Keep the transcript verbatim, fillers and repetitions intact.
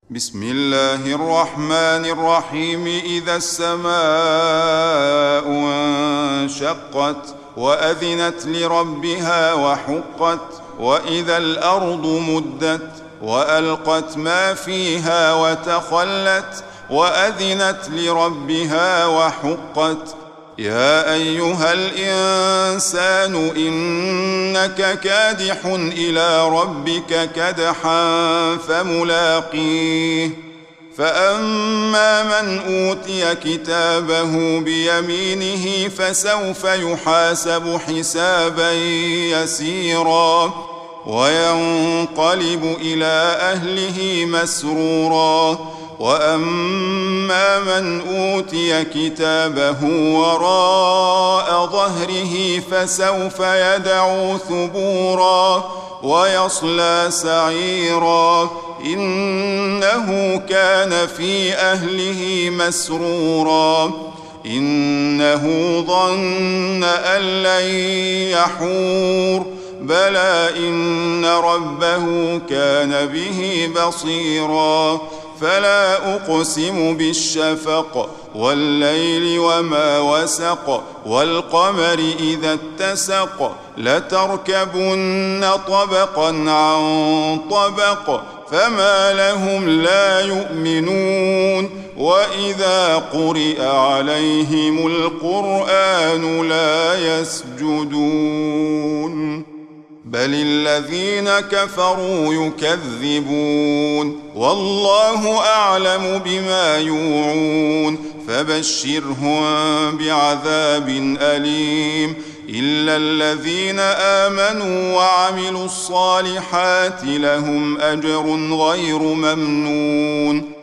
بسم الله الرحمن الرحيم. إذا السماء انشقت وأذنت لربها وحقت وإذا الأرض مدت وألقت ما فيها وتخلت وأذنت لربها وحقت. يا أيها الإنسان إنك كادح إلى ربك كدحا فملاقيه. فأما من أوتي كتابه بيمينه فسوف يحاسب حسابا يسيرا وينقلب إلى أهله مسرورا. وأما من أوتي كتابه وراء ظهره فسوف يدعو ثبورا ويصلى سعيرا إنه كان في أهله مسرورا إنه ظن أن لن يحور بلى إن ربه كان به بصيرا. فلا أقسم بالشفق والليل وما وسق والقمر إذا اتسق لتركبن طبقا عن طبق فما لهم لا يؤمنون. وإذا قرئ عليهم القرآن لا يسجدون بل الذين كفروا يكذبون والله أعلم بما يوعون. فبشرهم بعذاب أليم إلا الذين آمنوا وعملوا الصالحات لهم أجر غير ممنون.